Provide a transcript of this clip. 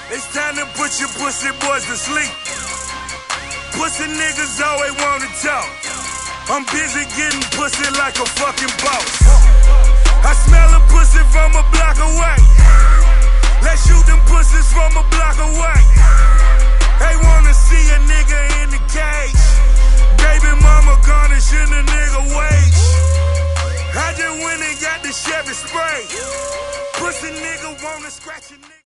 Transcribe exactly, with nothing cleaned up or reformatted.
It's time to put your pussy boys to sleep. Pussy niggas always wanna talk. I'm busy getting pussy like a fucking boss. I smell a pussy from a block away. Let's shoot them pussies from a block away. They wanna see a nigga in the cage. Baby mama garnishing a nigga wage. I just went and got the Chevy spray. Pussy nigga wanna scratch a nigga.